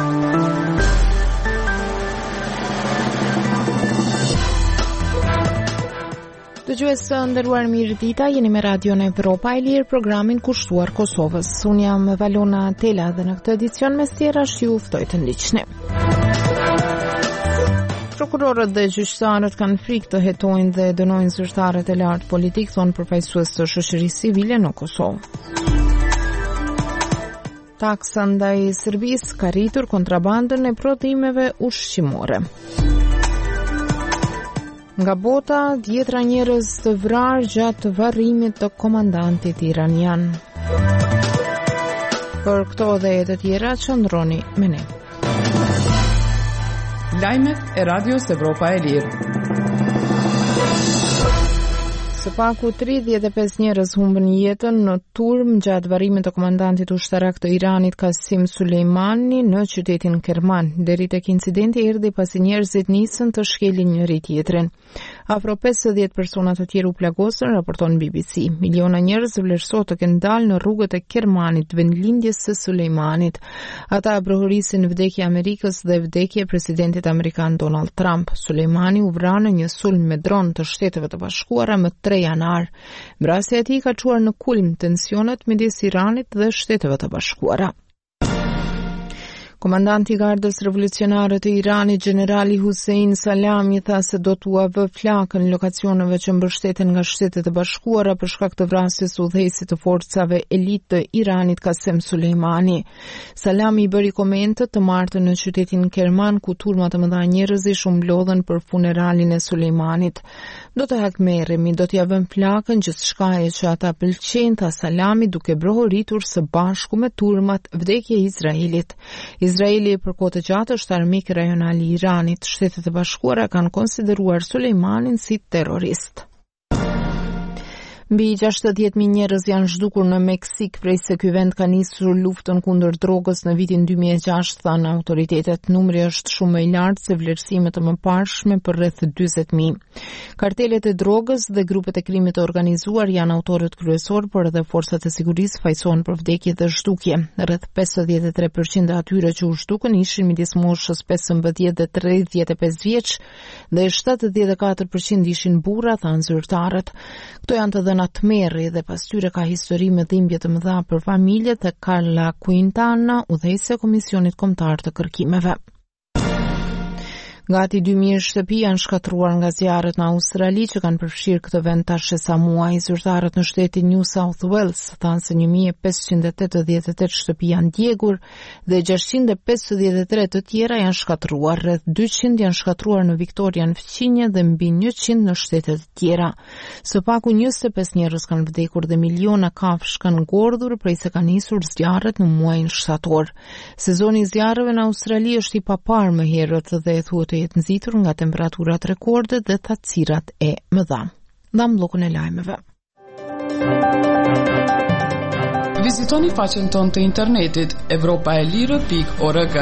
Dëgjues të nderuar, mirë dita, jeni me Radion Evropa e Lirë, programin kushtuar Kosovës. Unë jam Valona Tela dhe në këtë edicion mes tjerash ju ftoj të ndiqni. Prokurorët dhe gjyqtarët kanë frikë të hetojnë dhe dënojnë zyrtarët e lartë politik, thonë përfaqësues të shoqërisë civile në Kosovë. Taksa ndaj Serbisë ka rritur kontrabandën e prodhimeve ushqimore. Nga bota, 10 njerëz të vrarë gjatë varrimit të komandantit iranian. Për këto dhe të tjera, qëndroni me ne. Lajmet e Radios Evropa e Lirë. Së paku 35 njerëz humbën jetën në turm gjatë varrimit të komandantit ushtarak të Iranit Qasim Sulejmani në qytetin Kerman. Deri tek incidenti erdhi pasi njerëzit nisën të shkelin njëri tjetrin. Afro 50 persona të tjerë u plagosën, raporton BBC. Miliona njerëz vlerësohet të kenë dalë në rrugët e Kermanit, vendlindjes së Sulejmanit. Ata brohërisin vdekje Amerikës dhe vdekje presidentit amerikan Donald Trump. Sulejmani u vra në një sulm me dron të Shteteve të Bashkuara më 3 janar. Vrasja e tij ka çuar në kulm tensionet midis Iranit dhe Shteteve të Bashkuara. Komandanti i Gardës Revolucionare të Iranit, generali Hussein Salami, tha se do t'u vë flakën lokacioneve që mbështeten nga Shtetet e Bashkuara për shkak të vrasjes së udhëheqësit të forcave elit të Iranit Qasim Sulejmani. Salami i bëri komente të martën në qytetin Kerman, ku turma të mëdha njerëzish u mblodhen për funeralin e Sulejmanit. Do të hakmerremi, do t'ja vëm flakën gjithçkaje që ata pëlqejnë, tha Salami, duke brohoritur së bashku me turmat vdekje e Izraelit. Izraeli për kohë të gjatë është armik rajonal i Iranit. Shtetet e Bashkuara kanë konsideruar Sulejmanin si terrorist. Mbi 60.000 njerëz janë zhdukur në Meksik prej se ky vend ka nisur luftën kundër drogës në vitin 2006, thanë autoritetet. Numri është shumë më i lartë se vlerësimet e mëparshme për rreth 40.000. Kartelet e drogës dhe grupet e krimit të organizuar janë autorët kryesor, por edhe forcat e sigurisë fajsohen për vdekje dhe zhdukje. Rreth 53% e atyre që u zhdukën ishin midis moshës 15 dhe 35 vjeç dhe 74% ishin burra, thanë zyrtarët. Këto janë të dhëna tmerri dhe pas tyre ka histori me dhimbje të mëdha për familjet e Carla Quintana, udhëheqëse e Komisionit Kombëtar të Kërkimeve. Gati 2000 shtëpi janë shkatruar nga zjarret në Australi që kanë përfshirë këtë vend tash sa muaj. Zyrtarët në shtetin New South Wales thanë se 1588 shtëpi janë djegur dhe 653 të tjera janë shkatruar. Rreth 200 janë shkatruar në Victoria në fqinje dhe mbi 100 në shtetet tjera. Së paku 25 njerëz kanë vdekur dhe miliona kafshë kanë ngordhur prej se kanë nisur zjarret në muajin shtator. Sezoni i zjarreve në Australi është i paparë më herët dhe thuhet të jetë nxitur nga temperaturat rekorde dhe thatësirat e mëdha. Ndam bllokun e lajmeve. Vizitoni faqen tonë të internetit evropaelire.org.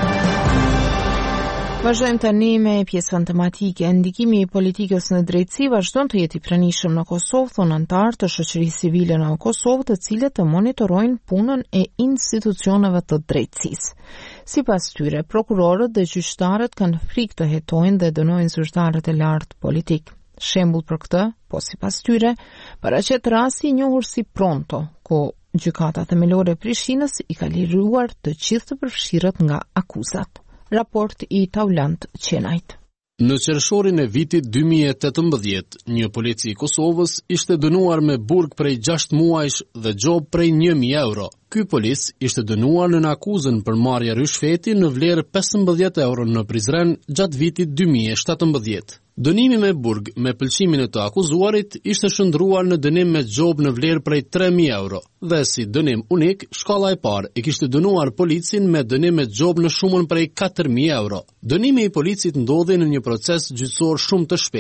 Vazhdojmë tani me pjesën tematike. Ndikimi i politikës në drejtësi vazhdon të jetë i pranishëm në Kosovë, thonë anëtarë të shoqërisë civile në Kosovë, të cilët të monitorojnë punën e institucioneve të drejtësisë. Sipas tyre, prokurorët dhe gjyqtarët kanë frikë të hetojnë dhe dënojnë zyrtarët e lartë politik. Shembull për këtë, po sipas tyre, paraqet rasti i njohur si Pronto, ku gjykata themelore e Prishtinës i ka liruar të gjithë të përfshirët nga akuzat. Raport i Taulant Qenajt. Në qershorin e vitit 2018, një polici i Kosovës ishte dënuar me burg prej 6 muajsh dhe gjob prej 1.000 euro. Ky polis ishte dënuar në akuzën për marrje rishfeti në vlerë 15 euro në Prizren gjatë vitit 2017. Dënimi me burg me pëlqimin e të akuzuarit ishte shndruar në dënim me gjob në vlerë prej 3.000 euro dhe si dënim unik, shkalla e parë e kishte dënuar policin me dënim me gjob në shumën prej 4.000 euro. Dënimi i policit ndodhi në një proces gjyqësor shumë të shpejt.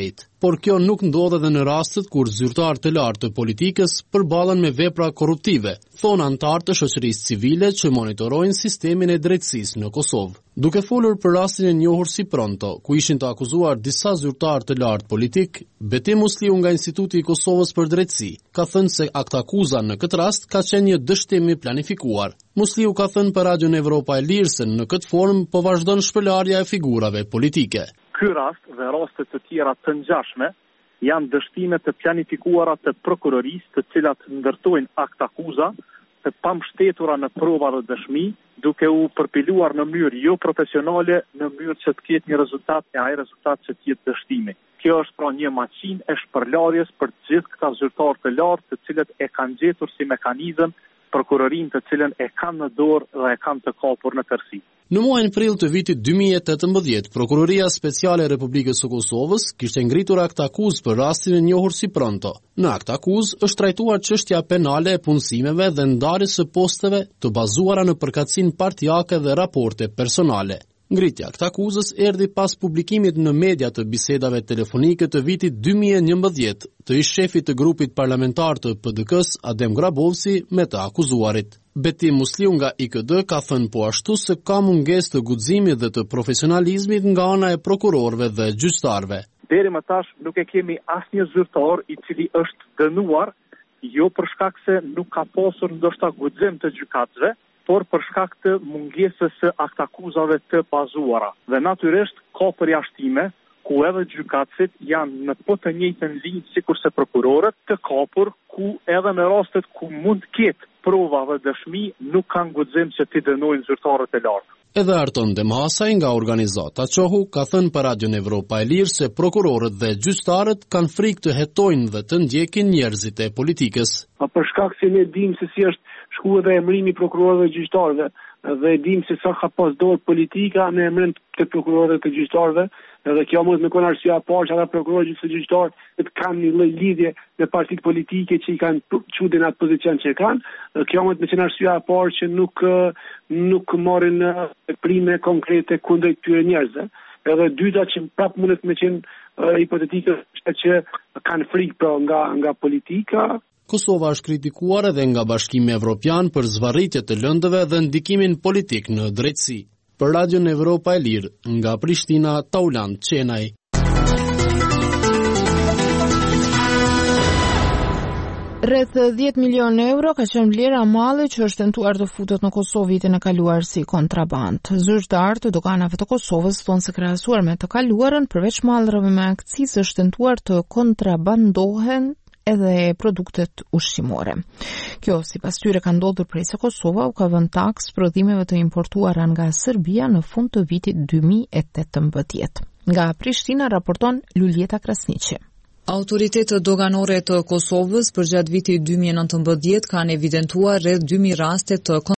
por kjo nuk ndodh edhe në rastet kur zyrtarë të lartë të politikës përballen me vepra korruptive, thonë anëtarë të shoqërisë civile që monitorojnë sistemin e drejtësisë në Kosovë. Duke folur për rastin e njohur si Pronto, ku ishin të akuzuar disa zyrtarë të lartë politik, Betim Musliu nga Instituti i Kosovës për Drejtësi ka thënë se aktakuza në këtë rast ka qenë një dështim i planifikuar. Musliu ka thënë për Radion Evropa e Lirë se në këtë formë po vazhdon shpërlarja e figurave politike. Ky rast dhe rastet të tjera të ngjashme janë dështime të planifikuara të prokurorisë, të cilat ndërtojnë aktakuza të pambështetura në prova dhe dëshmi, duke u përpiluar në mënyrë jo profesionale, në mënyrë që të ketë një rezultat e ai rezultat që të jetë dështimi. Kjo është pra një maqinë e shpërlarjes për të gjithë këta zyrtarë të lartë, të cilët e kanë gjetur si mekanizëm prokurorinë të cilën e kanë në dorë dhe e kanë të kapur në tërësi. Në muajin prill të vitit 2018, Prokuroria Speciale e Republikës së Kosovës kishte ngritur aktakuzë për rastin e njohur si Pronto. Në aktakuzë është trajtuar çështja penale e punësimeve dhe ndarjes së posteve të bazuara në përkatësinë partijake dhe raporte personale. Ngritja e aktakuzës erdhi pas publikimit në media të bisedave telefonike të vitit 2011 të ish shefit të grupit parlamentar të PDK-s Adem Grabovsi me të akuzuarit. Betim Musliu nga IKD ka thënë po ashtu se ka mungesë të guximit dhe të profesionalizmit nga ana e prokurorëve dhe gjyqtarëve. Deri më tash nuk e kemi asnjë zyrtar i cili është dënuar jo për shkak se nuk ka pasur ndoshta guxim të gjykatësve, por për shkak të mungesës së aktakuzave të bazuara. Dhe natyrisht ka përjashtime ku edhe gjykatësit janë në po të njëjtën linjë sikurse prokurorët të kapur, ku edhe në rastet ku mund të ketë prova dhe dëshmi nuk kanë guxim që t'i dënojnë zyrtarët e lartë. Edhe Arton Demhasaj nga organizata Qohu ka thënë për Radion Evropa e Lirë se prokurorët dhe gjyqtarët kanë frikë të hetojnë dhe të ndjekin njerëzit e politikës. Për shkak se ne dimë se si është shkuar dhe emrimi prokurorëve dhe gjyqtarëve dhe dimë se sa ka pas dorë politika në emrim të prokurorëve dhe gjyqtarëve, edhe kjo mund të qenë arsyeja e parë që ata prokurorë dhe gjyqtarë të kanë një lloj lidhje me partitë politike që i kanë çuar në atë pozicion që kanë. Kjo mund të qenë arsyeja e parë që nuk marrin veprime konkrete kundër këtyre njerëzve. Edhe dyta që prapë mund të qenë hipotetike që kanë frikë nga politika. Kosova është kritikuar edhe nga Bashkimi Evropian për zvarritje të lëndëve dhe ndikimin politik në drejtësi. Për Radion Evropa e Lirë, nga Prishtina, Taulant Qenaj. Rreth 10 milionë euro ka qenë vlera e malli që është tentuar të futet në Kosovë vitin e kaluar si kontraband. Zyrtarë të doganave të Kosovës thonë se krahasuar me të kaluarën, përveç mallrave me akcizë është tentuar të kontrabandohen edhe produktet ushqimore. Kjo, sipas tyre, ka ndodhur prej se Kosova u ka vënë taks prodhimeve të importuara nga Serbia në fund të vitit 2018. Nga Prishtina raporton Luljeta Krasniqi. Autoritetet doganore të Kosovës përgjatë vitit 2019 kanë evidentuar rreth 2000 raste të